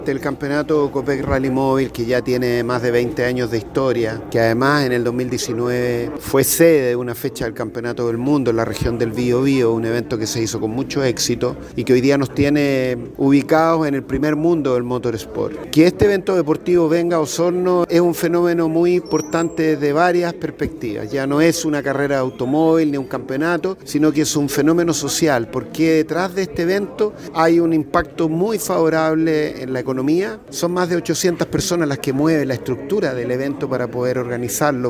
El campeonato Copec Rally Móvil, que ya tiene más de 20 años de historia, que además en el 2019 fue sede de una fecha del Campeonato del Mundo en la región del Biobío, un evento que se hizo con mucho éxito y que hoy día nos tiene ubicados en el primer mundo del motorsport. Que este evento deportivo venga a Osorno es un fenómeno muy importante de varias perspectivas. Ya no es una carrera de automóvil ni un campeonato, sino que es un fenómeno social, porque detrás de este evento hay un impacto muy favorable en la economía. Son más de 800 personas las que mueven la estructura del evento para poder organizarlo.